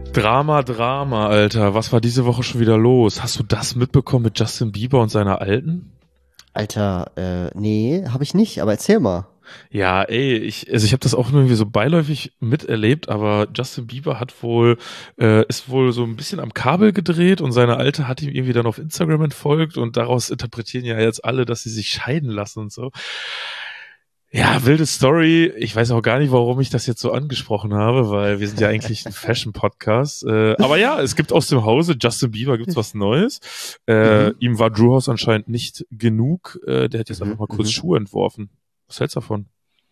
Drama, Alter. Was war diese Woche schon wieder los? Hast du das mitbekommen mit Justin Bieber und seiner Alten? Alter, nee, habe ich nicht, aber erzähl mal. Ja, ey, ich habe das auch nur irgendwie so beiläufig miterlebt, aber Justin Bieber ist wohl so ein bisschen am Kabel gedreht und seine Alte hat ihm irgendwie dann auf Instagram entfolgt und daraus interpretieren ja jetzt alle, dass sie sich scheiden lassen und so. Ja, wilde Story. Ich weiß auch gar nicht, warum ich das jetzt so angesprochen habe, weil wir sind ja eigentlich ein Fashion-Podcast. Aber ja, es gibt aus dem Hause Justin Bieber gibt's was Neues. Mhm. Ihm war Drew House anscheinend nicht genug. Der hat jetzt einfach Mhm. mal kurz Mhm. Schuhe entworfen. Was hältst du davon?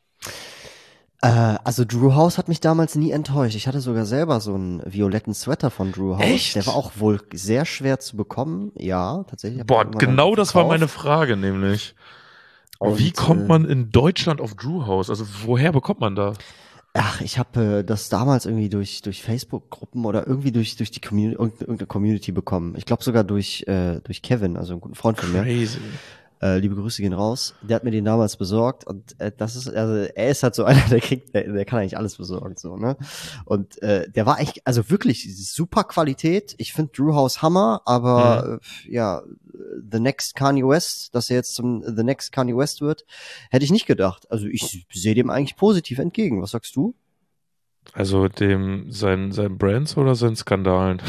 Also Drew House hat mich damals nie enttäuscht. Ich hatte sogar selber so einen violetten Sweater von Drew House. Der war Echt? auch wohl sehr schwer zu bekommen. Ja, tatsächlich habe ich Boah, den irgendwann dann genau das war meine verkauft. Frage, nämlich. Wie Und kommt man in Deutschland auf Drew House? Also woher bekommt man da? ach, ich habe das damals irgendwie durch Facebook-Gruppen oder irgendwie durch die Community, irgendeine Community bekommen. Ich glaube sogar durch Kevin, also einen guten Freund von mir. Crazy. Liebe Grüße gehen raus. Der hat mir den damals besorgt und das ist, also er ist halt so einer, der kann eigentlich alles besorgen, so, ne? Und der war echt, also wirklich super Qualität. Ich finde Drew House Hammer, Mhm. aber ja, The Next Kanye West, dass er jetzt zum The Next Kanye West wird, hätte ich nicht gedacht. Also ich sehe dem eigentlich positiv entgegen. Was sagst du? Also sein Brands oder seinen Skandalen?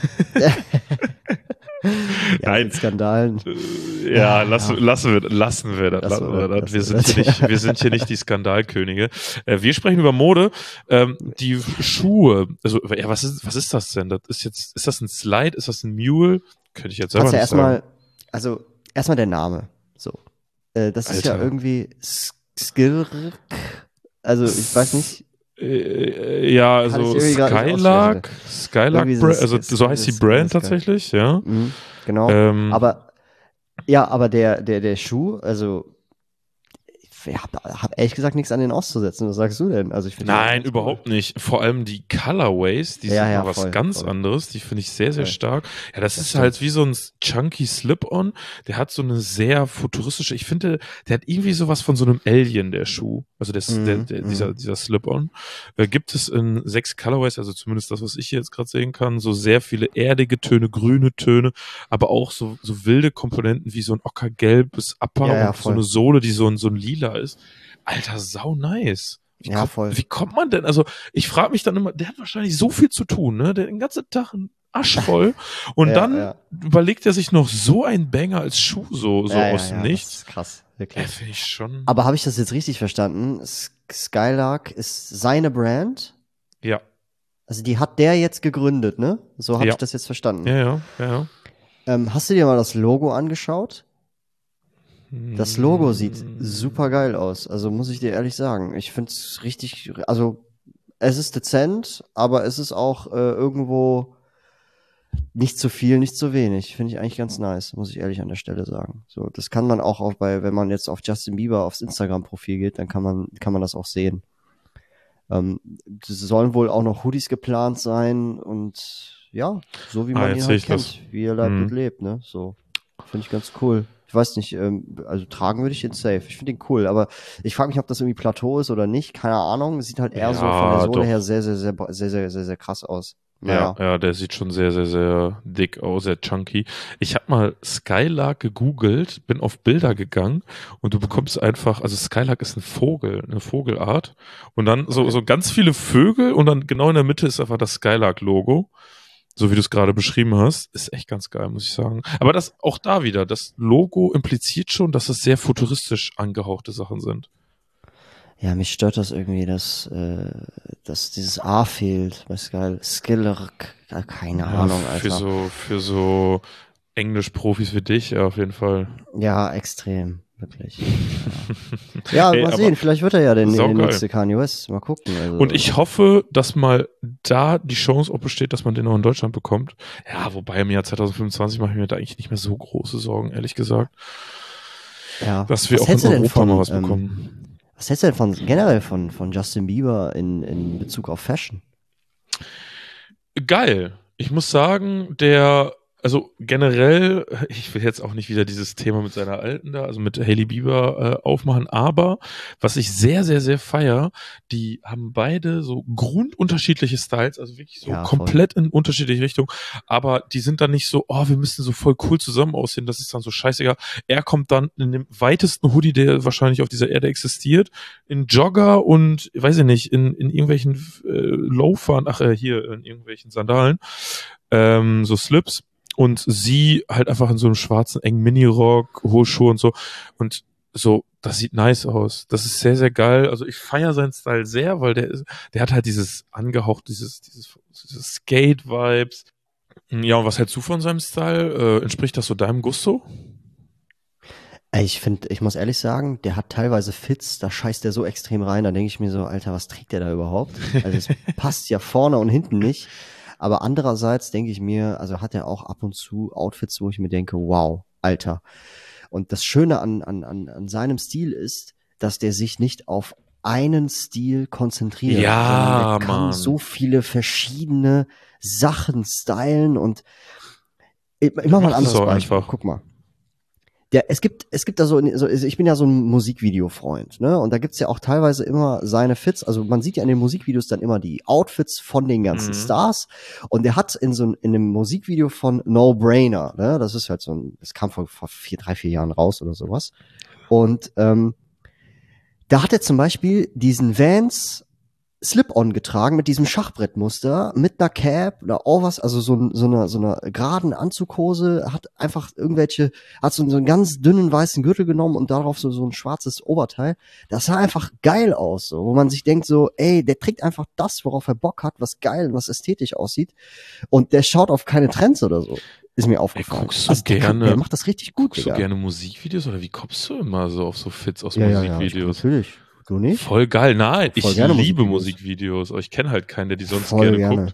Ja, Nein. den Skandalen. Ja, Ja, ja, lassen wir das. lassen Lassen wir wir das, das. lassen wir Wir das. sind hier nicht die Skandalkönige. Wir sprechen über Mode. Die Schuhe, also ja, was ist das denn? Ist das ein Slide? Ist das ein Mule? Könnte ich jetzt selber Kannst ja nicht sagen. erstmal, also erstmal der Name. So. Das ist ja Alter. irgendwie Skilrk. Also ich weiß nicht, Ja, kann ich also irgendwie gerade nicht aussprechen. Irgendwie so Also so heißt die Brand tatsächlich, ja. Mhm, genau. Ähm, Aber ja, aber der Schuh, also ich hab ehrlich gesagt nichts an den auszusetzen. Was sagst du denn? Also ich finde den eigentlich Nein, ganz cool. überhaupt nicht. Vor allem die Colorways, die Ja, sind ja, mal was voll, ganz voll, anderes. Die finde ich sehr, sehr voll. stark. Ja, das Das ist halt stimmt. wie so ein chunky Slip-on. Der hat so eine sehr futuristische, ich finde, der hat irgendwie sowas von so einem Alien, der Schuh. Also Mhm, mhm. dieser Slip-on. Gibt es in 6 Colorways, also zumindest das, was ich hier jetzt gerade sehen kann, so sehr viele erdige Töne, grüne Töne, aber auch so wilde Komponenten wie so ein ockergelbes Ja, Upper ja, und so eine voll. Sohle, die so ein lila ist. Alter, sau nice. Ja, voll. Wie kommt man denn? Also, ich frage mich dann immer, der hat wahrscheinlich so viel zu tun, ne? Der hat den ganzen Tag einen Arsch voll und Ja, dann ja. überlegt er sich noch so einen Banger als Schuh so Ja, ja, aus dem ja, das Nichts. ist krass, wirklich. Finde ich schon. Aber habe ich das jetzt richtig verstanden? Skylark ist seine Brand. Ja, Also die hat der jetzt gegründet, ne? So habe ich ja, das jetzt verstanden. ja. Hast du dir mal das Logo angeschaut? Das Logo sieht super Hm, geil aus. Also muss ich dir ehrlich sagen. Ich finde es richtig, also es ist dezent, aber es ist auch irgendwo nicht zu viel, nicht zu wenig. Finde ich eigentlich ganz nice, muss ich ehrlich an der Stelle sagen. So, das kann man auch wenn man jetzt auf Justin Bieber aufs Instagram-Profil geht, dann kann man das auch sehen. Es sollen wohl auch noch Hoodies geplant sein und ja, so wie man ihn jetzt sehe halt ich das. kennt, wie er leibt und Hm. lebt, ne? So. Finde ich ganz cool. Ich weiß nicht, also tragen würde ich ihn safe. Ich finde ihn cool, aber ich frage mich, ob das irgendwie Plateau ist oder nicht. Keine Ahnung. Sieht halt eher so von der Ja, Sohle her doch. sehr, sehr, sehr, sehr, sehr, sehr, sehr krass aus. Ja, Naja. ja, der sieht schon sehr, sehr, sehr dick aus, sehr chunky. Ich habe mal Skylark gegoogelt, bin auf Bilder gegangen und du bekommst einfach, also Skylark ist ein Vogel, eine Vogelart und dann Okay. so ganz viele Vögel und dann genau in der Mitte ist einfach das Skylark-Logo, so wie du es gerade beschrieben hast. Ist echt ganz geil, muss ich sagen. Aber das auch da wieder, das Logo impliziert schon, dass es sehr futuristisch angehauchte Sachen sind. Ja, mich stört das irgendwie, dass dieses A fehlt. Weiß geil. Skillerk. Keine Ja, Ahnung, Alter. für so Englisch-Profis wie dich, ja, auf jeden Fall. Ja, extrem. Wirklich. Ja, Ey, mal aber sehen. Vielleicht wird er ja der saugeil. nächste Kanye West. Mal gucken. Und Also, ich hoffe, dass mal da die Chance auch besteht, dass man den auch in Deutschland bekommt. Ja, wobei im Jahr 2025 mache ich mir da eigentlich nicht mehr so große Sorgen, ehrlich gesagt, ja. dass wir auch in Europa mal was bekommen. Was hältst du denn generell von Justin Bieber in Bezug auf Fashion? Geil. Ich muss sagen, der Also generell, ich will jetzt auch nicht wieder dieses Thema mit seiner Alten da, also mit Hailey Bieber aufmachen, aber was ich sehr, sehr, sehr feier, die haben beide so grundunterschiedliche Styles, also wirklich so Ja, voll. komplett in unterschiedliche Richtungen, aber die sind dann nicht so, oh, wir müssen so voll cool zusammen aussehen, das ist dann so scheißegal. Er kommt dann in dem weitesten Hoodie, der wahrscheinlich auf dieser Erde existiert, in Jogger und, weiß ich nicht, in irgendwelchen Loafern, hier, in irgendwelchen Sandalen, so Slips. Und sie halt einfach in so einem schwarzen, engen Minirock, hohe Schuhe und so. Und so, das sieht nice aus. Das ist sehr, sehr geil. Also ich feiere seinen Style sehr, weil der hat halt dieses angehaucht, dieses Skate-Vibes. Ja, und was hältst du von seinem Style? Entspricht das so deinem Gusto? Ey, ich finde, ich muss ehrlich sagen, der hat teilweise Fits, da scheißt der so extrem rein, da denke ich mir so, Alter, was trägt der da überhaupt? Also es passt ja vorne und hinten nicht. Aber andererseits denke ich mir, also hat er auch ab und zu Outfits, wo ich mir denke, wow, Alter. Und das Schöne an seinem Stil ist, dass der sich nicht auf einen Stil konzentriert, sondern der Ja, kann so Mann. viele verschiedene Sachen stylen und ich Der mach mal ein macht es anderes auch Beispiel. einfach. Guck mal. Es gibt da so, ich bin ja so ein Musikvideo-Freund, ne? Und da gibt's ja auch teilweise immer seine Fits. Also man sieht ja in den Musikvideos dann immer die Outfits von den ganzen Mhm. Stars. Und der hat in dem Musikvideo von No Brainer, ne? Das ist halt das kam vor 3, 4 Jahren raus oder sowas. Und da hat er zum Beispiel diesen Vans Slip-on getragen mit diesem Schachbrettmuster, mit einer Cap oder auch was, also so einer geraden Anzughose, hat so einen ganz dünnen weißen Gürtel genommen und darauf so ein schwarzes Oberteil. Das sah einfach geil aus, so, wo man sich denkt so, ey, der trägt einfach das, worauf er Bock hat, was geil und was ästhetisch aussieht und der schaut auf keine Trends oder so. Ist mir Ey, aufgefallen. Also der macht das richtig gut, guckst du Digga. gerne Musikvideos oder wie kommst du immer so auf so Fits aus Ja, ich guck Musikvideos? natürlich. Du nicht? Voll geil. Ich Nein, guck voll ich gerne liebe Musikvideos. Musikvideos, aber ich kenne halt keinen, der die sonst Voll gerne gerne. guckt.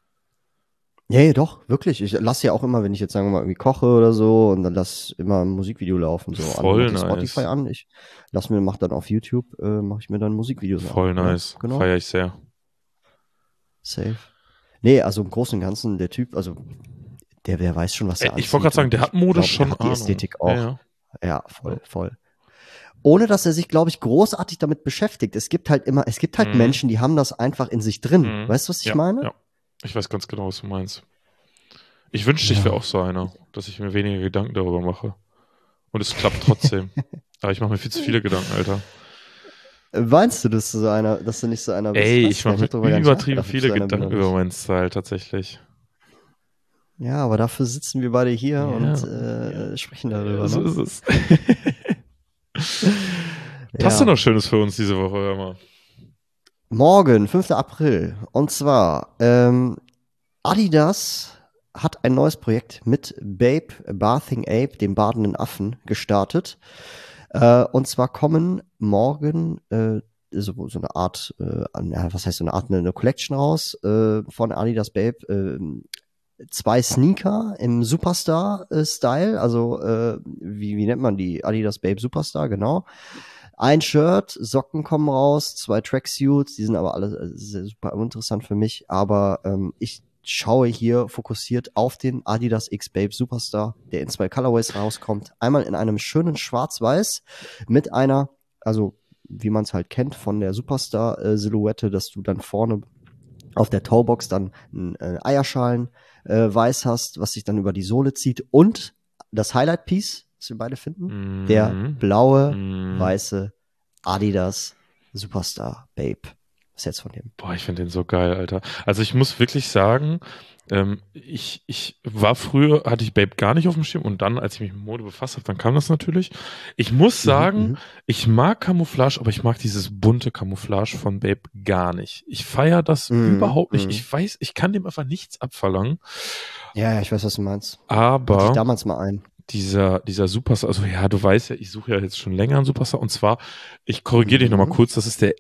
Ja, doch, wirklich. Ich lasse ja auch immer, wenn ich jetzt sagen wir mal irgendwie koche oder so und dann lass immer ein Musikvideo laufen, so an, Voll mach ich Spotify nice. an, mach dann auf YouTube, mache ich mir dann Musikvideos an, Voll ne? nice. Genau. Feier ich sehr. Safe. Nee, also im Großen und Ganzen, der Typ, also der weiß schon, was er Ich wollte gerade anzieht sagen, und der hat ich modisch glaube, er schon hat die Ahnung. Ästhetik Ja, auch. ja. Ja, Ja. voll. Ohne dass er sich, glaube ich, großartig damit beschäftigt. Es gibt halt Mhm. Menschen, die haben das einfach in sich drin. Mhm. Weißt du, was ich Ja, meine? ja. Ich weiß ganz genau, was du meinst. Ich wünschte, ich wäre Ja. auch so einer, dass ich mir weniger Gedanken darüber mache. Und es klappt trotzdem. Aber ich mache mir viel zu viele Gedanken, Alter. Meinst du, dass du nicht so einer bist? Ey, Weiß ich ich gar mache nicht. Ich mir habe darüber gar nicht übertrieben nachgedacht, ob ich viele so einer bin oder Gedanken über nicht. meinen Style tatsächlich. Ja, aber dafür sitzen wir beide hier und Ja, ja. sprechen darüber, So ne? ist es. Hast du Ja. noch Schönes für uns diese Woche, hör mal? Morgen, 5. April. Und zwar, Adidas hat ein neues Projekt mit Babe, Bathing Ape, dem badenden Affen, gestartet. Und zwar kommen morgen so eine Art, was heißt so eine Art, eine Collection raus von Adidas Babe. 2 Sneaker im Superstar-Style, also wie nennt man die? Adidas Babe Superstar, genau. Ein Shirt, Socken kommen raus, 2 Tracksuits, die sind aber alle super uninteressant für mich, aber ich schaue hier fokussiert auf den Adidas X Babe Superstar, der in 2 Colorways rauskommt. Einmal in einem schönen Schwarz-Weiß mit einer, also wie man es halt kennt von der Superstar-Silhouette, dass du dann vorne auf der Toebox dann ein Eierschalen weiß hast, was sich dann über die Sohle zieht und das Highlight-Piece, was wir beide finden, der Mhm. blaue, Mhm. weiße Adidas Superstar Babe. Was ist jetzt von dem? Boah, ich finde den so geil, Alter. Also ich muss wirklich sagen, ich war früher, hatte ich Babe gar nicht auf dem Schirm und dann, als ich mich mit Mode befasst habe, dann kam das natürlich. Ich muss sagen, Mhm. ich mag Camouflage, aber ich mag dieses bunte Camouflage von Babe gar nicht. Ich feiere das überhaupt nicht. Mhm. Ich weiß, ich kann dem einfach nichts abverlangen, Ja, ich weiß, was du meinst. Hatte ich aber damals mal ein. dieser Superstar, also ja, du weißt ja, ich suche ja jetzt schon länger einen Superstar und zwar, ich korrigiere dich nochmal Mhm. kurz, das ist der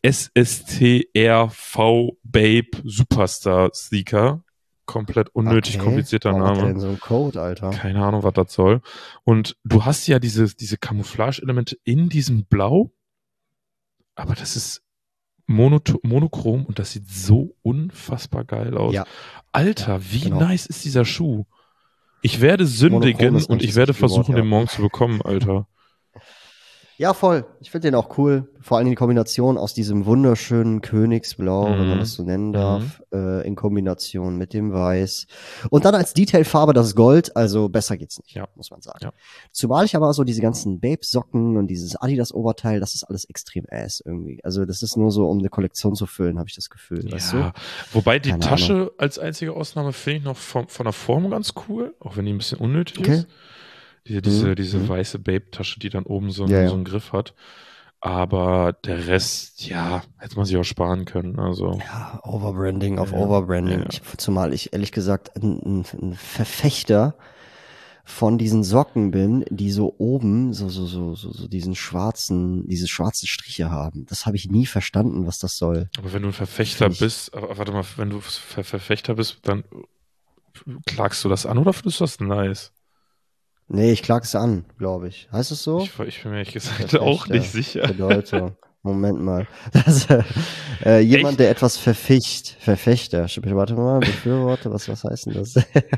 SSTRV Babe Superstar Sneaker. Komplett unnötig Okay. komplizierter Warum hat der Name. denn so einen Code, Alter? Keine Ahnung, was das soll. Und du hast ja diese Camouflage-Elemente in diesem Blau, aber das ist monochrom und das sieht so unfassbar geil aus. Ja, ja, Alter, wie genau. nice ist dieser Schuh? Ich werde sündigen ist und nicht ich das werde richtige Wort, versuchen, ja. den morgen zu bekommen, Alter. Ja, voll. Ich finde den auch cool. Vor allem die Kombination aus diesem wunderschönen Königsblau, wenn man Mhm. das so nennen darf, in Kombination mit dem Weiß. Und dann als Detailfarbe das Gold, also besser geht's nicht, Ja. muss man sagen. Ja. Zumal ich aber so diese ganzen Babe-Socken und dieses Adidas-Oberteil, das ist alles extrem ass irgendwie. Also das ist nur so, um eine Kollektion zu füllen, habe ich das Gefühl, weißt du? Wobei die Keine Tasche Ahnung. als einzige Ausnahme finde ich noch von der Form ganz cool, auch wenn die ein bisschen unnötig Okay. ist. Diese Mhm. weiße Babe-Tasche, die dann oben so Ja, ja. einen Griff hat. Aber der Rest, ja, hätte man sich auch sparen können. Also, Ja, Overbranding auf Ja, Overbranding. ja. Zumal ich ehrlich gesagt ein Verfechter von diesen Socken bin, die so oben so dieses schwarzen Striche haben. Das habe ich nie verstanden, was das soll. Aber wenn du ein Verfechter Find ich- bist, aber warte mal, wenn du Verfechter bist, dann klagst du das an oder findest du das nice? Nee, ich klage es an, glaube ich. Heißt es so? Ich bin mir ehrlich gesagt Verfechter, auch nicht sicher. Bedeutung. Moment mal. Das, jemand, Echt? der etwas Verfechter. Warte mal, Befürworter, was heißt denn das?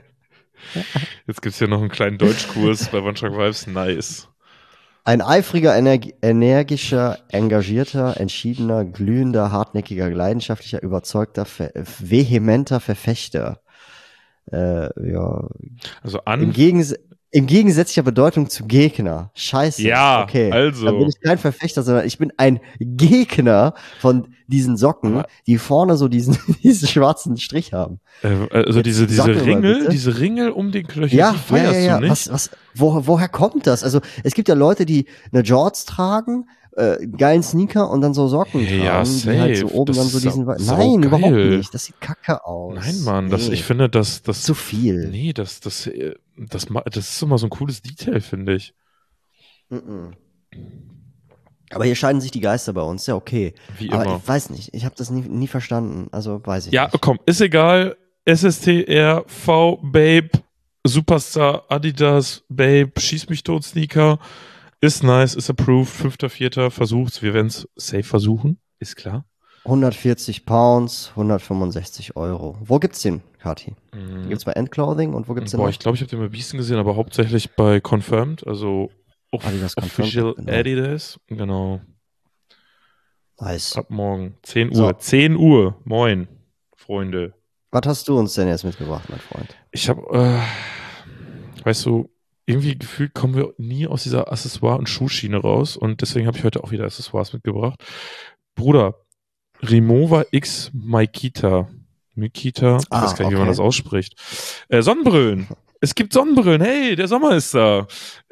Jetzt gibt's hier noch einen kleinen Deutschkurs bei One Track Vibes. Nice. Ein eifriger, energischer, engagierter, entschiedener, glühender, hartnäckiger, leidenschaftlicher, überzeugter, vehementer Verfechter. Ja. Also Im gegensätzlicher Bedeutung zu Gegner. Scheiße. Ja, okay. also. Da bin ich kein Verfechter, sondern ich bin ein Gegner von diesen Socken, Aber- die vorne so diesen schwarzen Strich haben. Also Jetzt diese sag mir mal bitte. diese Ringel um den Knöchel, Ja, die feierst ja. du nicht? Woher kommt das? Also, es gibt ja Leute, die eine Jorts tragen, geilen Sneaker und dann so Socken Ja, tragen, die halt so safe. oben Das dann so ist diesen, saugeil. nein, überhaupt nicht. Das sieht kacke aus. Nein, Mann, Nee, ich finde, das zu viel. nee, das ist immer so ein cooles Detail, finde ich. Mhm. Aber hier scheiden sich die Geister bei uns, ja okay. Wie Aber immer. ich weiß nicht, ich habe das nie verstanden, also weiß ich Ja, nicht. komm, ist egal. SSTR, V, Babe, Superstar, Adidas, Babe, Schieß mich tot, Sneaker. Ist nice, ist approved. 5.4. versucht's. Wir werden's safe versuchen. Ist klar. 140 Pounds, 165 Euro. Wo gibt's den, Kati? Den gibt's bei Endclothing und wo gibt's den Boah, noch? ich glaube, ich habe den bei Beasten gesehen, aber hauptsächlich bei Confirmed, also Adidas Official Confirmed, genau. Adidas. Genau. Nice. Ab morgen. 10 Uhr. So. 10 Uhr. Moin, Freunde. Was hast du uns denn jetzt mitgebracht, mein Freund? Ich habe, weißt du, irgendwie gefühlt kommen wir nie aus dieser Accessoire- und Schuhschiene raus und deswegen habe ich heute auch wieder Accessoires mitgebracht. Bruder, Rimowa X Mikita. Mikita, ich weiß gar nicht, wie man okay. das ausspricht. Sonnenbrillen. Es gibt Sonnenbrillen. Hey, der Sommer ist da.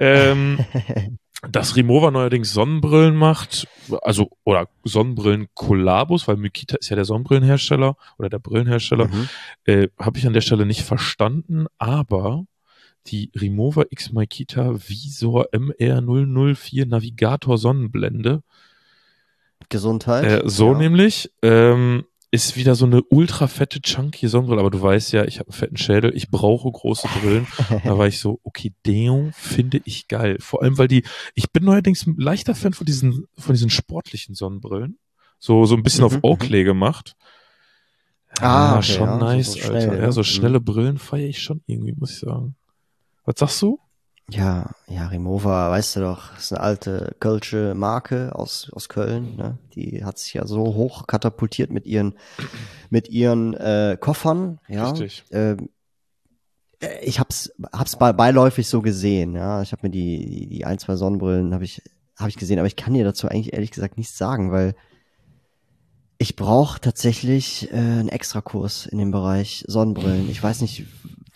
Dass Rimowa neuerdings Sonnenbrillen macht, also, oder Sonnenbrillen-Kollabos, weil Mikita ist ja der Sonnenbrillenhersteller oder der Brillenhersteller, habe ich an der Stelle nicht verstanden, aber die Rimowa X Mikita Visor MR004 Navigator Sonnenblende, Gesundheit. so ja. nämlich, ist wieder so eine ultra fette, chunky Sonnenbrille, aber du weißt ja, ich habe einen fetten Schädel, ich brauche große Brillen. Da war ich so, okay, den finde ich geil. Vor allem, weil ich bin neuerdings ein leichter Fan von diesen sportlichen Sonnenbrillen. So ein bisschen auf Oakley gemacht. Okay, schon ja, nice, so Alter. schnell, Ja, so ne? schnelle Brillen feiere ich schon irgendwie, muss ich sagen. Was sagst du? Ja, Rimowa, weißt du doch, ist eine alte kölsche Marke aus Köln, ne? Die hat sich ja so hoch katapultiert mit ihren Koffern, ja. Richtig. Ich hab's beiläufig so gesehen, ja. Ich habe mir die ein, zwei Sonnenbrillen habe ich gesehen, aber ich kann dir dazu eigentlich ehrlich gesagt nichts sagen, weil ich brauche tatsächlich einen Extrakurs in dem Bereich Sonnenbrillen. Ich weiß nicht,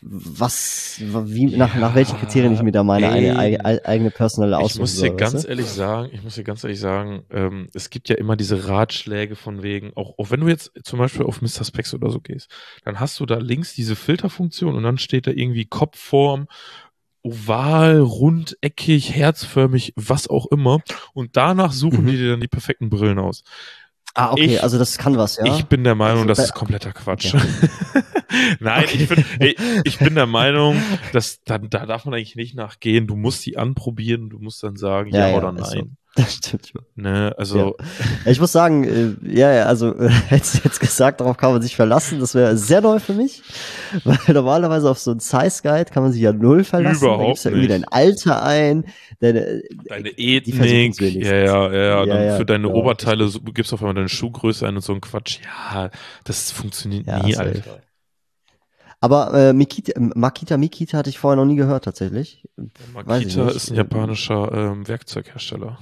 nach welchen Kriterien ich mir da meine eigene personelle aussuchen Ich muss dir soll, ganz weißt du? ehrlich sagen, es gibt ja immer diese Ratschläge von wegen, auch wenn du jetzt zum Beispiel auf Mr. Specs oder so gehst, dann hast du da links diese Filterfunktion und dann steht da irgendwie Kopfform, oval, rundeckig, herzförmig, was auch immer. Und danach suchen die dir dann die perfekten Brillen aus. Okay, also das kann was, ja? Ich bin der Meinung, Also das bei- ist kompletter Quatsch. Okay. Nein, Okay. ich bin der Meinung, dass da darf man eigentlich nicht nachgehen. Du musst die anprobieren, du musst dann sagen, ja oder ist so. nein. Das stimmt schon. Ne, also. Ja. Ich muss sagen, also hättest du jetzt gesagt, darauf kann man sich verlassen, das wäre sehr neu für mich, weil normalerweise auf so einen Size Guide kann man sich ja null verlassen. Überhaupt da gibt's ja irgendwie nicht. dein Alter ein, deine Ethnik, ja. Dann für deine genau, Oberteile gibst du auf einmal deine Schuhgröße ein und so ein Quatsch. Ja, das funktioniert nie, safe. Alter. Aber Makita hatte ich vorher noch nie gehört, tatsächlich. Makita ist ein japanischer Werkzeughersteller.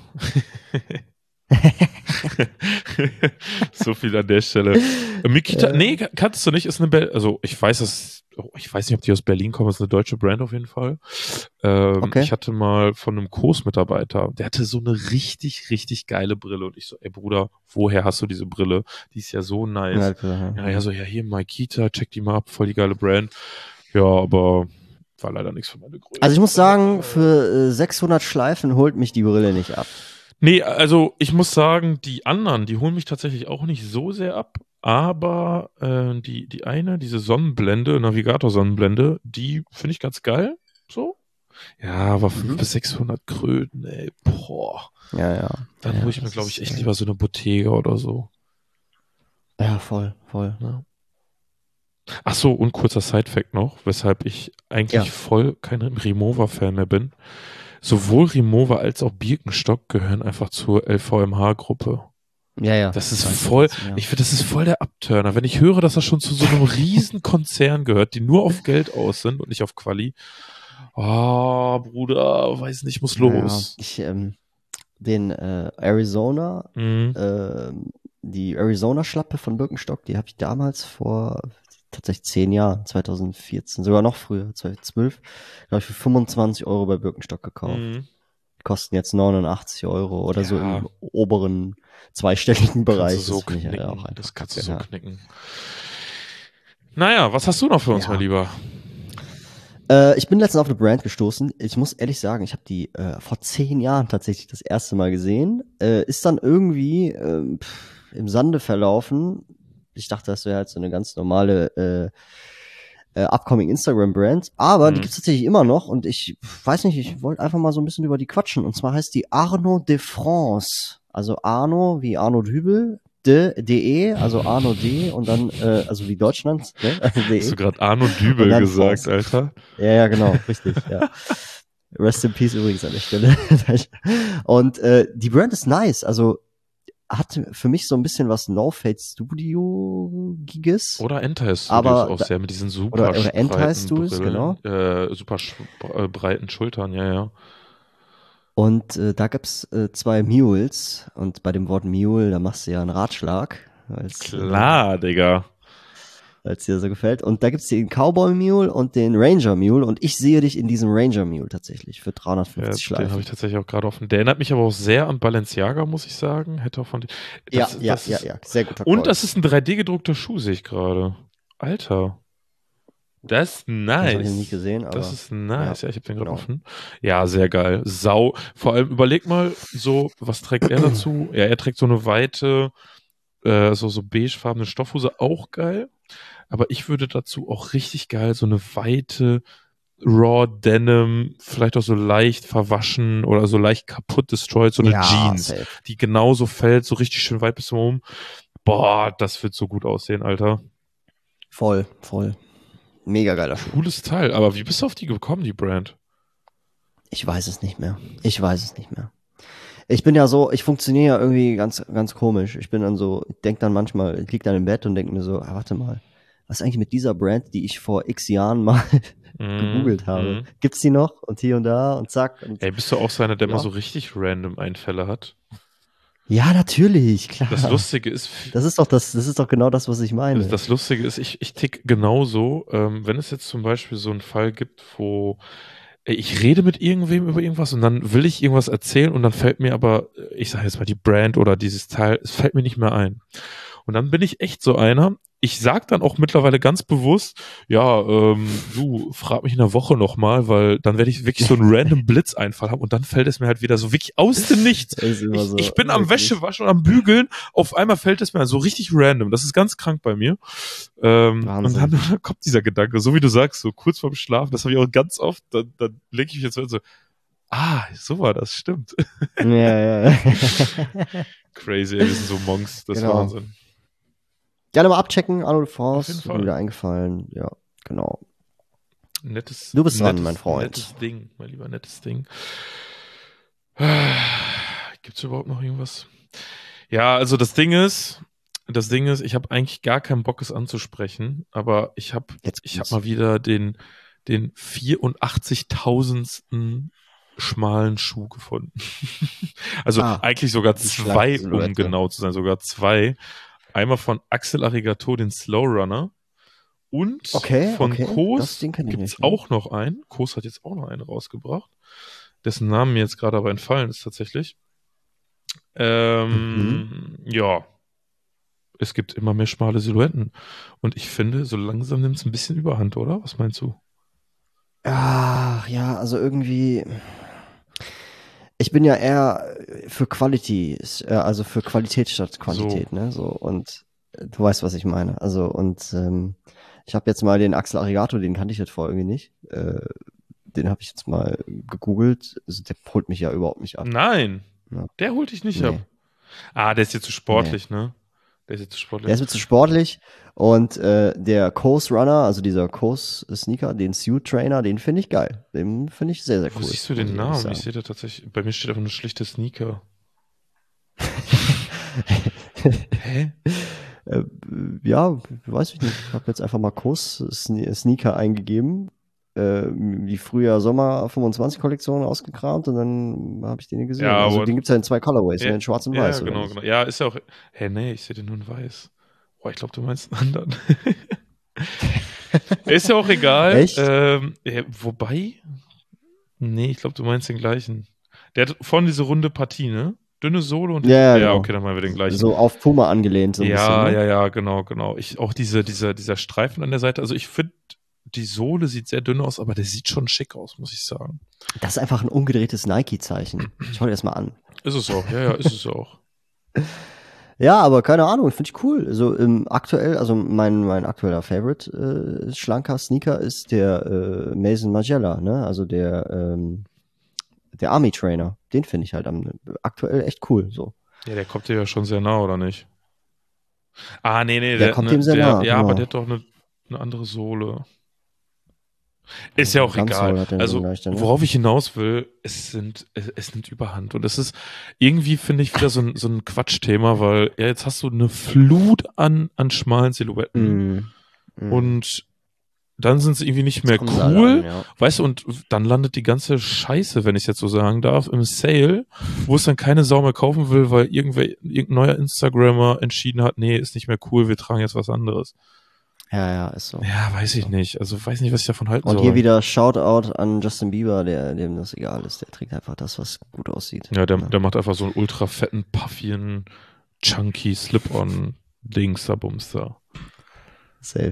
So viel an der Stelle. Makita, nee, kannst du nicht, ist eine also ich weiß nicht, ob die aus Berlin kommen, ist eine deutsche Brand auf jeden Fall. Okay. Ich hatte mal von einem Kurs-Mitarbeiter, der hatte so eine richtig, richtig geile Brille und ich so, ey Bruder, woher hast du diese Brille? Die ist ja so nice. Ja, hier Makita, check die mal ab, voll die geile Brand. Ja, aber war leider nichts für meine Größe. Also ich muss sagen, für 600 Schleifen holt mich die Brille nicht ab. Nee, also ich muss sagen, die anderen, die holen mich tatsächlich auch nicht so sehr ab, aber diese Sonnenblende, Navigator-Sonnenblende, die finde ich ganz geil, so. Ja, aber 500 bis 600 Kröten, ey, boah. Ja. Dann hole ich mir, glaube ich, echt lieber so eine Bottega oder so. Ja, voll. Ja. Ach so, und kurzer Side-Fact noch, weshalb ich eigentlich voll kein Rimowa-Fan mehr bin. Sowohl Rimowa als auch Birkenstock gehören einfach zur LVMH-Gruppe. Ja. Das ist voll, ich finde, das ist voll der Upturner. Wenn ich höre, dass das schon zu so einem riesen Konzern gehört, die nur auf Geld aus sind und nicht auf Quali. Ah, Bruder, weiß nicht, muss los. Ja, den Arizona, die Arizona-Schlappe von Birkenstock, die habe ich damals vor tatsächlich 10 Jahren, 2014, sogar noch früher, 2012, glaube ich, für 25 € bei Birkenstock gekauft. Die kosten jetzt 89 € oder so im oberen zweistelligen Bereich. So knicken. Das kannst du so knicken. Naja, was hast du noch für uns, mein Lieber? Ich bin letztens auf eine Brand gestoßen. Ich muss ehrlich sagen, ich habe die vor 10 Jahren tatsächlich das erste Mal gesehen. Ist dann irgendwie im Sande verlaufen. Ich dachte, das wäre halt so eine ganz normale upcoming Instagram-Brand. Aber die gibt's tatsächlich immer noch. Und ich weiß nicht, ich wollte einfach mal so ein bisschen über die quatschen. Und zwar heißt die Arnaud de France. Also Arno wie Arno Dübel. De, also Arno D und dann, also wie Deutschland, ne? Also Hast du gerade Arno Dübel gesagt, France. Alter? Ja, genau, richtig, ja. Rest in Peace übrigens an der Stelle. Und die Brand ist nice, also hat für mich so ein bisschen was No Fade Studio-giges. Oder Entire Studios auch sehr mit diesen super oder Entire Studios, genau. Super breiten Schultern, ja. Und da gab's 2 Mules und bei dem Wort Mule, da machst du ja einen Ratschlag. Klar, Digga. Weil es dir so gefällt. Und da gibt's den Cowboy Mule und den Ranger Mule und ich sehe dich in diesem Ranger Mule tatsächlich für 350 Schleifen. Den habe ich tatsächlich auch gerade offen. Der erinnert mich aber auch sehr an Balenciaga, muss ich sagen. Hätte auch von ja, sehr guter Und das ist ein 3D-gedruckter Schuh, sehe ich gerade. Alter. Das ist nice. Das habe ich noch nie gesehen, aber. Das ist nice. Ja, ich habe den gerade offen. Ja, sehr geil. Vor allem, überleg mal, so, was trägt er dazu? Ja, er trägt so eine weite, so beigefarbene Stoffhose, auch geil. Aber ich würde dazu auch richtig geil so eine weite Raw Denim, vielleicht auch so leicht verwaschen oder so leicht kaputt destroyed, so eine Jeans, die genauso fällt, so richtig schön weit bis zum oben. Boah, das wird so gut aussehen, Alter. Voll. Mega geiler Schuh. Cooles Teil, aber wie bist du auf die gekommen, die Brand? Ich weiß es nicht mehr. Ich bin ja so, ich funktioniere ja irgendwie ganz, ganz komisch. Ich bin dann so, ich denke dann manchmal, ich lieg dann im Bett und denke mir so, warte mal, was ist eigentlich mit dieser Brand, die ich vor x Jahren mal gegoogelt habe? Gibt's die noch? Und hier und da und zack. Und ey, bist du auch so einer, der mal so richtig random Einfälle hat? Ja, natürlich, klar. Das Lustige ist... Das ist doch genau das, was ich meine. Das Lustige ist, ich tick genauso. Wenn es jetzt zum Beispiel so einen Fall gibt, wo ich rede mit irgendwem über irgendwas und dann will ich irgendwas erzählen und dann fällt mir aber, ich sage jetzt mal die Brand oder dieses Teil, es fällt mir nicht mehr ein. Und dann bin ich echt so einer, ich sag dann auch mittlerweile ganz bewusst, ja, du, frag mich in der Woche nochmal, weil dann werde ich wirklich so einen random Blitzeinfall haben und dann fällt es mir halt wieder so wirklich aus dem Nichts. Ich bin am Wäschewaschen und am Bügeln, auf einmal fällt es mir so richtig random. Das ist ganz krank bei mir. Und dann kommt dieser Gedanke, so wie du sagst, so kurz vorm Schlafen, das habe ich auch ganz oft, dann lege ich mich jetzt so, So war das, stimmt. Ja, ja. Crazy, ey, wir sind so Monks, das ist Genau. Wahnsinn. Gerne mal abchecken, Arno de Auf jeden France, ist mir Fall. wieder eingefallen. Ja, genau. Nettes, Du bist dran, nettes, mein Freund. nettes Ding, mein lieber, nettes Ding. Gibt's überhaupt noch irgendwas? Ja, also das Ding ist, ich habe eigentlich gar keinen Bock, es anzusprechen, aber ich habe Jetzt hab kommt's. mal wieder den 84.000. schmalen Schuh gefunden. Also eigentlich sogar die 2, schlanke um Silhouette. genau zu sein, sogar 2. Einmal von Axel Arigato, den Slow Runner. Und von das Kos Ding kenn ich gibt's nicht, ne? auch noch einen. Kos hat jetzt auch noch einen rausgebracht, dessen Namen mir jetzt gerade aber entfallen ist tatsächlich. Ja, es gibt immer mehr schmale Silhouetten. Und ich finde, so langsam nimmt es ein bisschen Überhand, oder? Was meinst du? Ach ja, also irgendwie. Ich bin ja eher für Quality, also für Qualität statt Quantität, ne? So, und du weißt, was ich meine. Also, und ich habe jetzt mal den Axel Arigato, den kannte ich jetzt vorher irgendwie nicht. Den habe ich jetzt mal gegoogelt. Also, der holt mich ja überhaupt nicht ab. Nein, Ja. der holt dich nicht Nee. ab. Der ist jetzt zu sportlich, ne? Der ist jetzt zu sportlich. Der ist mir zu sportlich. Und der Coast Runner, also dieser Coast Sneaker, den Suit Trainer, den finde ich geil. Den finde ich sehr, sehr cool. Wo siehst du muss den ich ehrlich Namen? sagen. Ich sehe da tatsächlich, bei mir steht einfach nur schlichte Sneaker. Hä? Ja, weiß ich nicht. Ich habe jetzt einfach mal Sneaker eingegeben. Die Frühjahr-Sommer 25 Kollektion ausgekramt und dann habe ich den hier gesehen. Ja, Also aber den gibt's ja in 2 Colorways, ja, ne? In schwarz und ja, weiß, oder genau, nicht? genau. Ja, ist ja auch. Nee, ich sehe den nur in weiß. Boah, ich glaube, du meinst einen anderen. Ist ja auch egal. Echt? Wobei, nee, ich glaube, du meinst den gleichen. Der hat vorne diese runde Partie, ne? Dünne Sohle und Ja, ja, genau. okay, dann machen wir den gleichen. So auf Puma angelehnt, so ein bisschen, ne? Ja, genau. Auch dieser Streifen an der Seite. Also ich finde, die Sohle sieht sehr dünn aus, aber der sieht schon schick aus, muss ich sagen. Das ist einfach ein umgedrehtes Nike-Zeichen. Schau dir das mal an. Ist es auch, ja, ist es auch. Ja, aber keine Ahnung, finde ich cool. Also aktuell, also mein aktueller Favorite schlanker Sneaker ist der Mason Margiela, ne? Also der Army Trainer. Den finde ich halt aktuell echt cool. So. Ja, der kommt dir ja schon sehr nah, oder nicht? Nee, Der kommt dem sehr nah. ja, genau. aber der hat doch eine andere Sohle. Ist ja auch Gunsole egal. hat der Also, leichter, ne? worauf ich hinaus will, es nimmt Überhand. Und es ist irgendwie, finde ich, wieder so ein Quatschthema, weil ja, jetzt hast du eine Flut an schmalen Silhouetten und dann sind sie irgendwie nicht mehr kommen sie alle cool. an, ja. Weißt du, und dann landet die ganze Scheiße, wenn ich es jetzt so sagen darf, im Sale, wo es dann keine Sau mehr kaufen will, weil irgendein neuer Instagrammer entschieden hat, nee, ist nicht mehr cool, wir tragen jetzt was anderes. Ja, ist so. Ja, weiß ich nicht. Also weiß nicht, was ich davon halten Und soll. hier wieder Shoutout an Justin Bieber, dem das egal ist. Der trägt einfach das, was gut aussieht. Ja, der macht einfach so einen ultra fetten, puffigen, chunky Slip-on-Dings da, Bumster. Safe.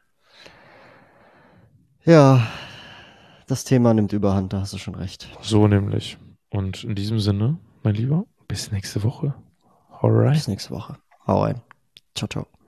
Ja, das Thema nimmt Überhand, da hast du schon recht. So nämlich. Und in diesem Sinne, mein Lieber, bis nächste Woche. Alright. Bis nächste Woche. Hau rein. Ciao, ciao.